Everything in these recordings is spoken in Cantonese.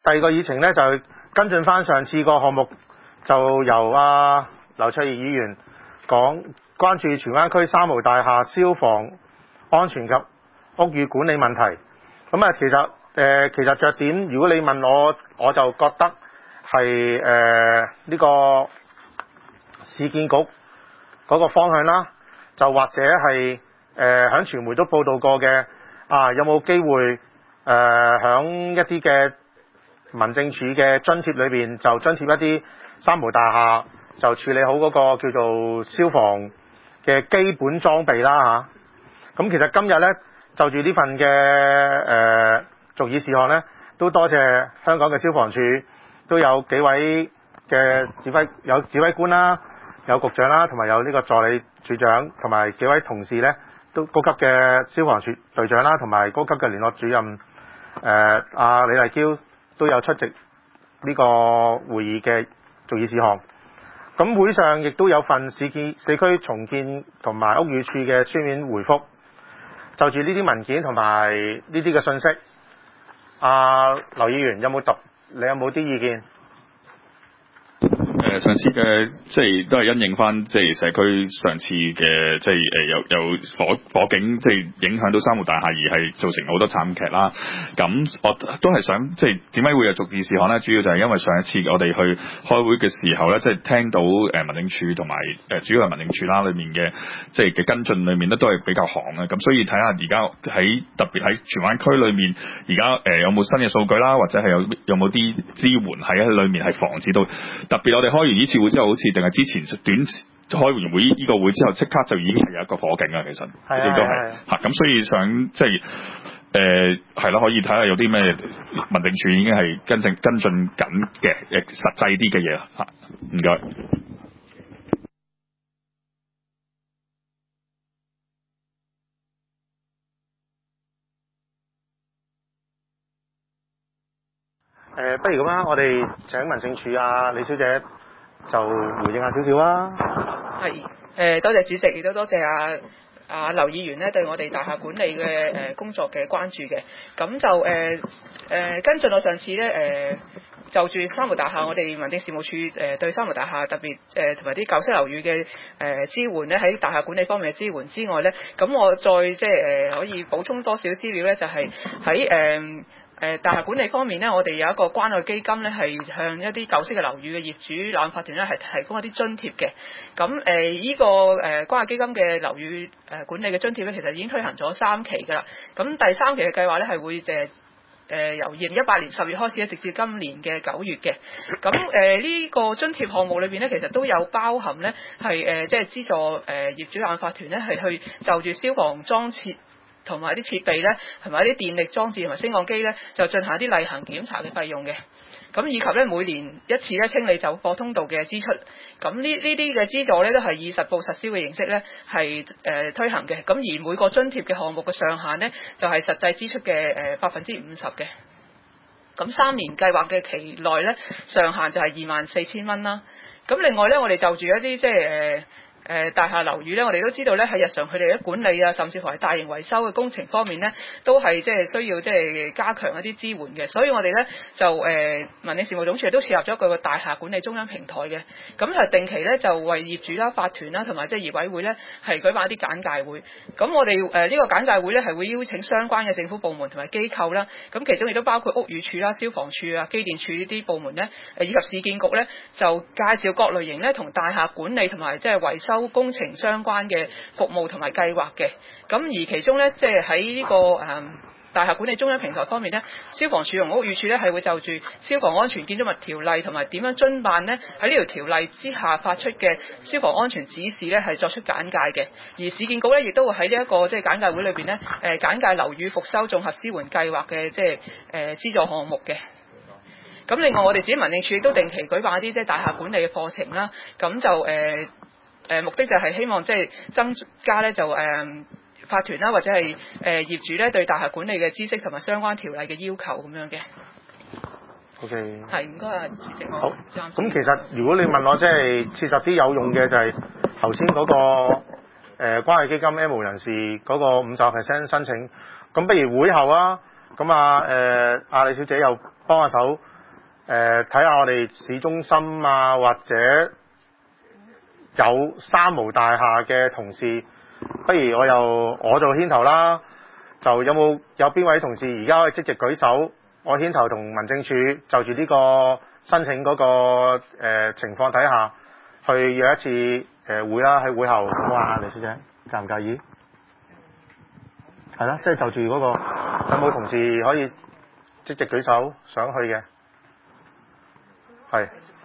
第二個議程呢，就跟進翻上次個項目，就由劉卓儀議員講關注荃灣區三無大廈消防安全及屋宇管理問題。咁啊，其實着點，如果你問我就覺得係呢個市建局嗰個方向啦，就或者係響傳媒都報道過嘅有冇機會響一啲嘅民政處嘅津貼裏邊就津貼一啲三無大廈，就處理好嗰個叫做消防嘅基本裝備啦嚇。咁其實今日呢，就住呢份嘅續議事項呢，都多謝香港嘅消防處都有幾位嘅指揮官啦，有局長啦，同埋有呢個助理處長，同埋幾位同事呢，都高級嘅消防處隊長啦，同埋高級嘅聯絡主任李麗嬌都有出席呢個會議嘅續議事項。咁會上亦都有份市區重建同埋屋宇署嘅書面回覆，就住呢啲文件同埋呢啲嘅信息，劉議員你有冇啲意見？ 上次嘅即係都係因應翻即係社區上次嘅即係有火警即係影響到三無大廈而係造成好多慘劇啦。咁我都係想即係點解會有續議事項咧？主要就係因為上一次我哋去開會嘅時候咧，即係聽到民政處同埋主要係民政處啦裏面嘅即係嘅跟進裏面咧都係比較行嘅。咁所以睇下而家特別喺荃灣區裏面而家有冇新嘅數據啦，或者係有冇啲支援喺裏面係防止到特別我哋開完呢次會之後，好似定係之前短開完會呢個會之後，即刻就已經係有一個火警啦。其實亦都係嚇，咁所以想即係係啦，可以睇下有啲咩民政處已經係跟進緊嘅實際啲嘅嘢啦嚇。唔該。 不如咁啦，我哋請民政處李小姐就回應下少少啦。 係，多謝主席，亦都多謝劉議員咧對我哋大廈管理嘅工作嘅關注嘅。咁就跟進我上次咧就住三無大廈，我哋民政事務處對三無大廈特別同埋啲舊式樓宇嘅支援咧，喺大廈管理方面嘅支援之外咧，咁我再即係可以補充多少資料咧，就係喺大廈管理方面呢，我哋有一個關愛基金呢，係向一啲舊式嘅樓宇嘅業主立案法團呢，係提供一啲津貼嘅。咁呢個關愛基金嘅樓宇管理嘅津貼呢，其實已經推行咗3期㗎啦。咁第3期嘅計劃呢，係會由2018年10月開始，直至今年嘅9月嘅。咁呢個津貼項目裏邊呢，其實都有包含呢，係即係資助業主立案法團呢，係去就住消防裝設同埋啲設備咧，同埋啲電力裝置同埋升降機咧，就進行一啲例行檢查嘅費用嘅。咁以及咧每年一次咧清理走貨通道嘅支出。咁呢啲嘅資助咧都係以實報實銷嘅形式咧係推行嘅。咁而每個津貼嘅項目嘅上限咧就係實際支出嘅50%嘅。咁3年計劃嘅期內咧上限就係24,000蚊啦。咁另外咧我哋就住一啲即係大廈樓宇咧，我哋都知道咧喺日常佢哋嘅管理啊，甚至乎係大型維修嘅工程方面咧，都係即係需要即係加強一啲支援嘅。所以我哋咧就民政事務總署都設立咗一個大廈管理中央平台嘅，咁係定期咧就為業主啦、法團啦同埋即係業委會咧係舉辦一啲簡介會。咁我哋呢個簡介會咧係會邀請相關嘅政府部門同埋機構啦，咁其中亦都包括屋宇署啦、消防處啊、機電處呢啲部門咧，以及市建局咧就介紹各類型咧同大廈管理同埋即係維修工程相關嘅服務同埋計劃嘅。咁而其中咧即係喺呢個大廈管理中央平台方面咧，消防處同屋宇署咧係會就住消防安全建築物條例同埋點樣遵辦咧喺呢條條例之下發出嘅消防安全指示咧係作出簡介嘅。而市建局咧亦都會喺呢一個即係簡介會裏邊咧簡介樓宇復修綜合支援計劃嘅即係資助項目嘅。咁另外我哋自己民政處亦都定期舉辦一啲即係大廈管理嘅課程啦。咁就目的就係希望即係增加咧就法團啦或者係業主咧對大廈管理嘅知識同埋相關條例嘅要求咁樣嘅。 OK。 係，唔該啊，主席。 好。咁其實如果你問我即係切實啲有用嘅就係頭先嗰個關愛基金 M 無人士嗰個50% 申請，咁不如會後啊，咁李小姐又幫下手睇下我哋市中心啊，或者有三無大廈嘅同事，不如我做牽頭啦。就有邊位同事而家可以積極舉手，我牽頭同民政處就住呢個申請嗰個情況睇下，去約一次會啦，喺會後好唔好啊？李小姐介唔介意？係啦，即係就住嗰個有冇同事可以積極舉手想去嘅？係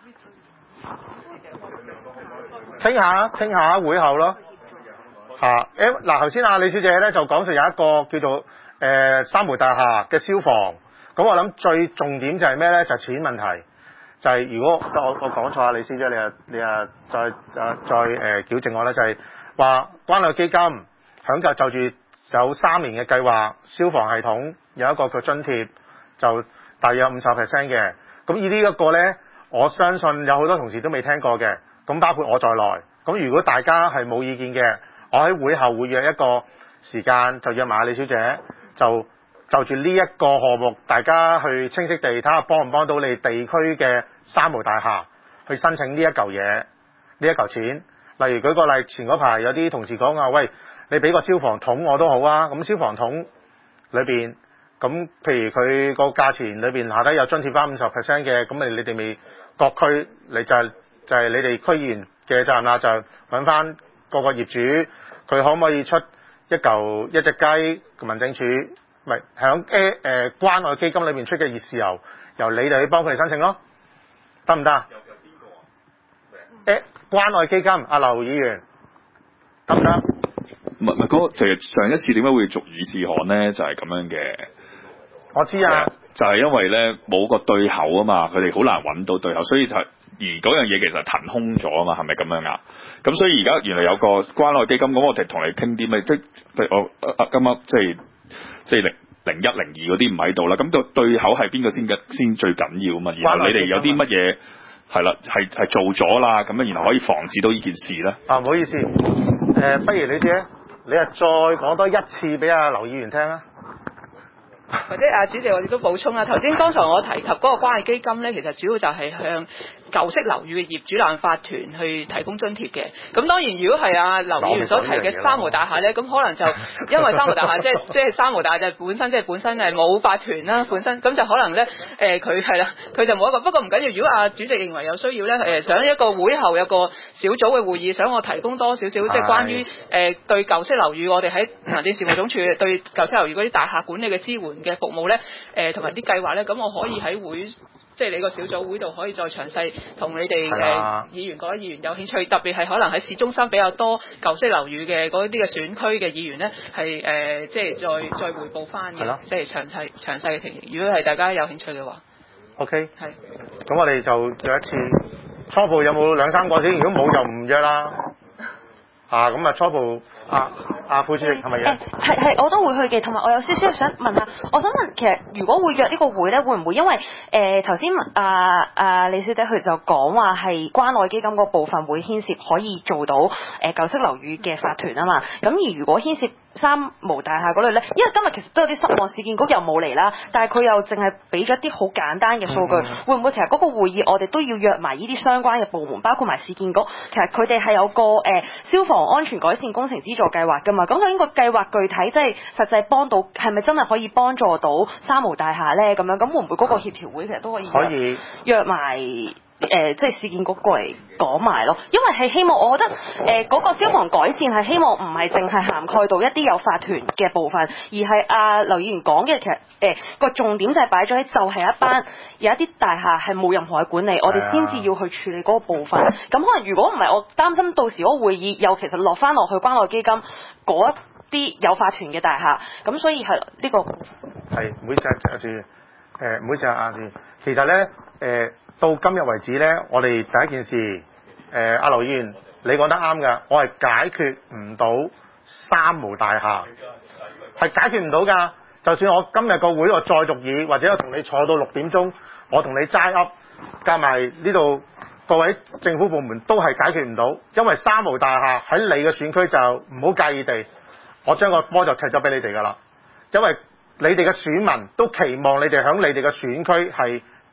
傾下會後咯。嗱，頭先李小姐咧就講述有一個叫做三無大廈嘅消防，咁我諗最重點就係咩咧？就係錢問題，就係如果我講錯啊，李小姐你再矯正我咧，就係話關愛基金響就住有3年嘅計劃，消防系統有一個叫津貼，就大約50% 嘅。咁以呢一個咧，我相信有好多同事都未聽過嘅，咁包括我在內。咁如果大家係冇意見嘅，我喺會後會約一個時間，就約埋李小姐，就住呢一個項目，大家去清晰地睇下幫唔幫到你地區嘅三無大廈去申請呢一嚿嘢，呢一嚿錢。例如舉個例，前嗰排有啲同事講啊，喂，你俾個消防筒我都好啊。咁消防筒裏邊，咁譬如佢個價錢裏邊下低有津貼翻50% 嘅，咁你哋未各區你就係你哋區議員嘅責任啦，就揾翻個業主，佢可唔可以出一隻雞？民政處咪響關愛基金裏邊出嘅熱豉油，由你哋去幫佢哋申請咯，得唔得？由邊個？關愛基金，阿劉議員，得唔得？ 唔係嗰個，就係上一次點解會續議事項咧？就係咁樣嘅。 我知啊， 就係因為咧冇個對口啊嘛，佢哋好難揾到對口，所以而嗰樣嘢其實騰空咗啊嘛，係咪咁樣啊？咁所以而家原來有個關愛基金，咁我哋同你傾啲咩？即係譬如我今日即係01、02嗰啲唔喺度啦，咁個對口係邊個先最緊要啊嘛？然後你哋有啲乜嘢係啦，係做咗啦，咁樣然後可以防止到呢件事咧？ 唔好意思，不如你先，你再講多一次俾阿劉議員聽啊！ 或者主席，我哋都補充啦。頭先剛才我提及嗰個關愛基金咧，其實主要就係向舊式樓宇嘅業主立案法團去提供津貼嘅。咁當然，如果係劉議員所提嘅三無大廈咧，咁可能就因為三無大廈即係三無大廈就本身係冇法團啦，本身咁就可能咧佢就冇一個。不過唔緊要，如果主席認為有需要咧，想一個會後有個小組嘅會議，想我提供多少少即係關於對舊式樓宇我哋喺行政事務總署對舊式樓宇嗰啲大廈管理嘅支援嘅服務咧，同埋啲計劃咧，咁我可以喺會，即係你個小組會度可以再詳細同你哋議員嗰啲議員有興趣，特別係可能喺市中心比較多舊式樓宇嘅嗰啲嘅選區嘅議員咧，係即係再彙報翻嘅，即係詳細嘅情形。如果係大家有興趣嘅話 ，OK， 係。 咁我哋就約一次，初步有冇2-3個先？如果冇就唔約啦。咁初步副主席係咪嘅？ 係，我都會去嘅。同埋我有少少想問下，我想問其實如果會約呢個會咧，會唔會因為頭先李小姐佢就講話係關愛基金嗰部分會牽涉可以做到舊式樓宇嘅法團啊嘛？咁而如果牽涉三無大廈嗰類咧，因為今日其實都有啲失望，市建局又冇嚟啦，但係佢又淨係俾咗啲好簡單嘅數據，會唔會其實嗰個會議我哋都要約埋呢啲相關嘅部門，包括埋市建局，其實佢哋係有個消防安全改善工程資助計劃㗎嘛？咁究竟個計劃具體即係實際幫到係咪真係可以幫助到三無大廈咧？咁樣咁會唔會嗰個協調會其實都可以約埋？即係市建局過嚟講埋咯，因為係希望，我覺得嗰個消防改善係希望唔係淨係涵蓋到一啲有法團嘅部分，而係劉議員講嘅其實個重點就係擺咗喺就係一班有一啲大廈係冇任何嘅管理，我哋先至要去處理嗰個部分。咁可能如果唔係，我擔心到時嗰個會議又其實落翻落去關愛基金嗰一啲有法團嘅大廈，咁所以係呢個係唔好意思唔好意思其實咧到今日為止咧，我哋第一件事，阿劉議員，你講得啱㗎，我係解決唔到三無大廈，係解決唔到㗎。就算我今日個會我再續議，或者我同你坐到6點鐘，我同你齋噏，加埋呢度各位政府部門都係解決唔到，因為三無大廈喺你嘅選區就唔好介意地，我將個波就踢咗俾你哋㗎啦，因為你哋嘅選民都期望你哋喺你哋嘅選區係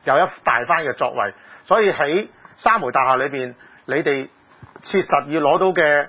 有一大番嘅作為。所以喺三無大廈裏邊，你哋切實要攞到嘅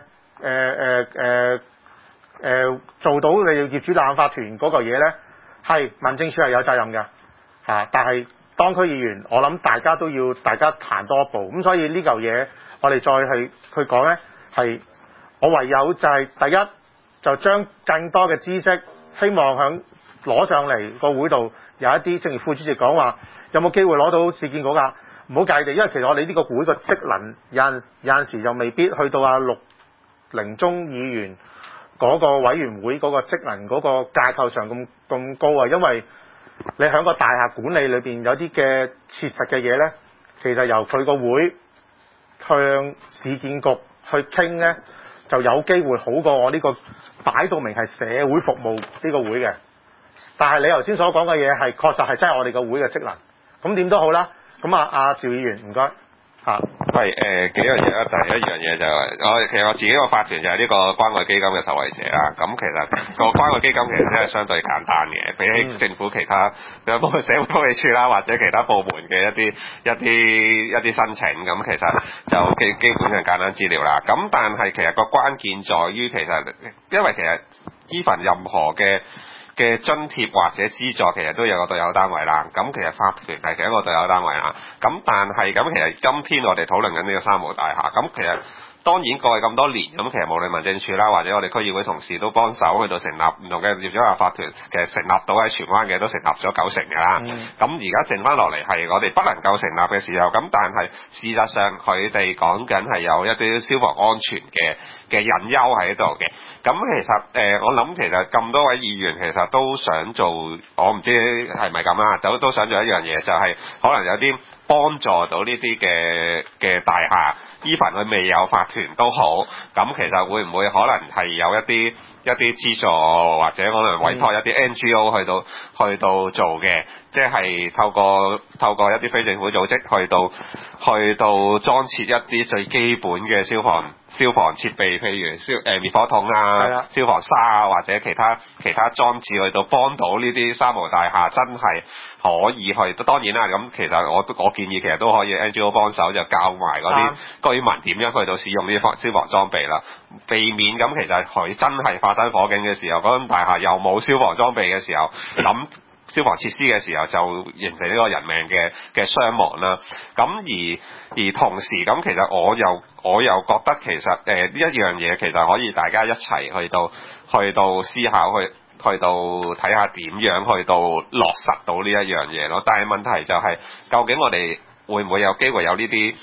做到你哋業主立案法團嗰個嘢咧，係民政處係有責任嘅但係當區議員，我諗大家都要大家行多一步。咁所以呢嚿嘢，我哋再去講咧，係我唯有就係第一就將更多嘅知識，希望響攞上嚟個會度有一啲，正如副主席講話，有冇機會攞到市建局㗎？唔好介意，因為其實我哋呢個會個職能有陣時就未必去到陸凌忠議員嗰個委員會嗰個職能嗰個架構上咁高啊，因為你喺個大廈管理裏邊有啲嘅切實嘅嘢咧，其實由佢個會向市建局去傾咧，就有機會好過我呢個擺到明係社會服務呢個會嘅。但係你頭先所講嘅嘢係確實係真係我哋個會嘅職能。咁點都好啦。咁阿趙議員唔該嚇。 係幾樣嘢啦。第一樣嘢就係其實我自己個法團就係呢個關愛基金嘅受惠者啦。咁其實個關愛基金其實真係相對簡單嘅，比起政府其他社會福利署啦或者其他部門嘅一啲申請，咁其實就基本上簡單資料啦。咁但係其實個關鍵在於因為其實 even 任何嘅津貼或者資助其實都有個對口單位啦，咁其實法團係一個對口單位啦，咁但係咁其實今天我哋討論緊呢個三無大廈，咁其實當然過去咁多年，咁其實無論民政處啦或者我哋區議會同事都幫手去到成立唔同嘅業主立案法團，其實成立到喺荃灣嘅都成立咗90%㗎啦。咁而家剩翻落嚟係我哋不能夠成立嘅時候，咁但係事實上佢哋講緊係有一啲消防安全嘅隱憂喺度嘅。咁其實我諗其實咁多位議員其實都想做，我唔知係咪咁啦，都想做一樣嘢，就係可能有啲幫助到呢啲嘅大廈。even 佢未有法團都好，咁其實會唔會可能係有一啲資助或者可能委託一啲 NGO 去到做嘅，即係透過一啲非政府組織去到裝設一啲最基本嘅消防設備，譬如滅火筒啊、消防沙啊或者其他裝置去到幫到呢啲三無大廈真係可以去。當然啦，咁其實我建議其實都可以 NGO 幫手，就教埋嗰啲居民點樣去到使用呢啲消防裝備啦，避免咁其實佢真係發生火警嘅時候，嗰間大廈又冇消防裝備嘅時候，咁消防設施嘅時候就形成呢個人命嘅傷亡啦。咁而同時咁，其實我又覺得其實呢一樣嘢其實可以大家一齊去到思考去到睇下點樣去到落實到呢一樣嘢咯。但係問題就係究竟我哋會唔會有機會有呢啲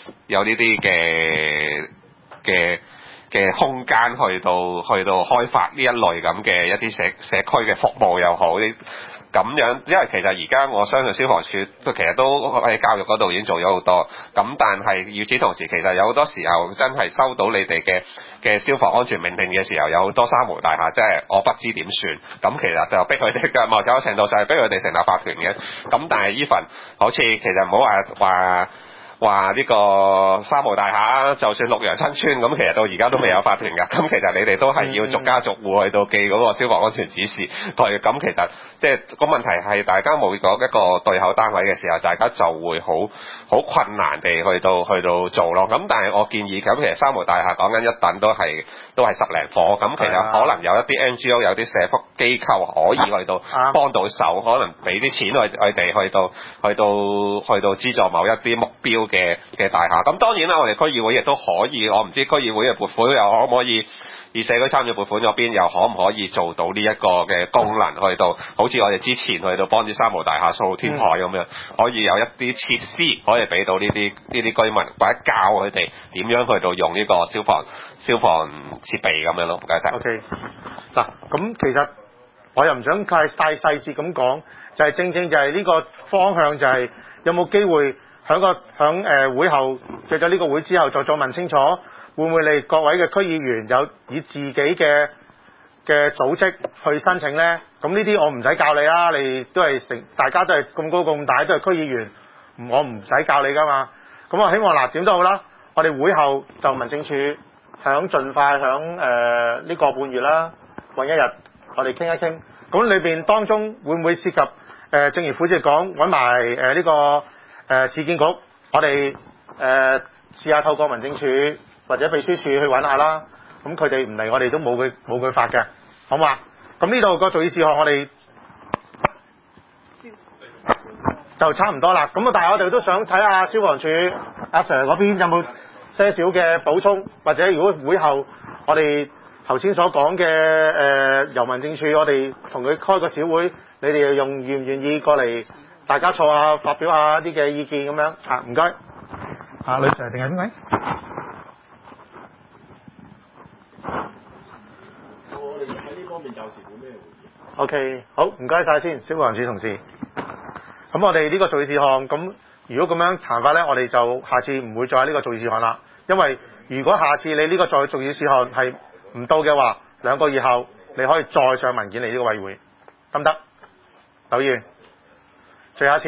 嘅空間去到開發呢一類咁嘅一啲社區嘅服務又好咁樣，因為其實而家我相信消防處其實都喺教育嗰度已經做咗好多，咁但係與此同時，其實有好多時候真係收到你哋嘅消防安全命令嘅時候，有好多三無大廈，即係我不知點算，咁其實就逼佢哋嘅某種程度上係逼佢哋成立法團嘅，咁但係even好似其實唔好話呢個三無大廈，就算綠楊新村咁，其實到而家都未有法團㗎。咁其實你哋都係要逐家逐戶去到記嗰個消防安全指示。咁其實即係個問題係大家冇咗一個對口單位嘅時候，大家就會好困難地去到做咯。咁但係我建議咁，其實三無大廈講緊一等都係10零夥。咁其實可能有一啲 NGO 有啲社福機構可以去到幫到手，可能俾啲錢佢哋去到資助某一啲目標嘅大廈。咁當然啦，我哋區議會亦都可以，我唔知區議會嘅撥款又可唔可以以社區參與撥款嗰邊又可唔可以做到呢一個嘅功能，去到好似我哋之前去到幫啲三無大廈掃天台咁樣，可以有一啲設施可以俾到呢啲居民，或者教佢哋點樣去到用呢個消防設備咁樣咯。唔該晒。OK， 嗱，咁其實我又唔想太細節咁講，就係正正就係呢個方向，就係有冇機會響會後借咗呢個會之後，再問清楚，會唔會你各位嘅區議員有以自己嘅組織去申請呢？咁呢啲我唔使教你啦，你都係大家都係咁高咁大，都係區議員，我唔使教你噶嘛。咁我希望嗱點都好啦，我哋會後就民政處盡快響呢個半月啦，揾一日我哋傾一傾。咁裏邊當中會唔會涉及正如副主席講揾埋呢個市建局，我哋試下透過民政處或者秘書處去揾下啦。咁佢哋唔嚟，我哋都冇佢法嘅，好嘛？咁呢度個造議事項我哋就差唔多啦。咁但係我哋都想睇下消防處阿 Sir 嗰邊有冇些少嘅補充，或者如果會後我哋頭先所講嘅由民政處，我哋同佢開個小會，你哋願唔願意過嚟，大家坐下發表下啲嘅意見咁樣啊？唔該。女 Sir 定係邊位？ 我哋喺呢方面暫時冇咩回應。 OK， 好，唔該晒先，消防處同事。咁我哋呢個造議事項，咁如果咁樣談法呢，我哋就下次唔會再有呢個造議事項啦。因為如果下次你呢個造議事項係唔到嘅話，2個月後你可以再上文件嚟呢個委會，得唔得？劉議員，最後一次。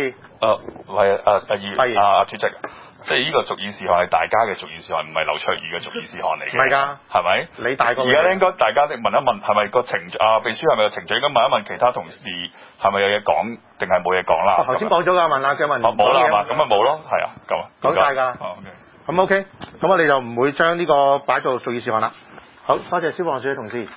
主席。即係呢個屬議事項係大家嘅屬議事項，唔係劉卓儀嘅屬議事項嚟嘅。 唔係㗎， 係咪？ 你大個。 而家咧應該大家問一問，係咪個程序秘書係咪個程序？應該問一問其他同事係咪有嘢講，定係冇嘢講啦？ 頭先講咗㗎，問阿姜文。 冇啦係嘛？咁咪冇咯，係啊，咁啊。 講晒㗎。咁 OK，咁我哋就唔會將呢個擺做屬議事項啦。好，多謝消防處嘅同事。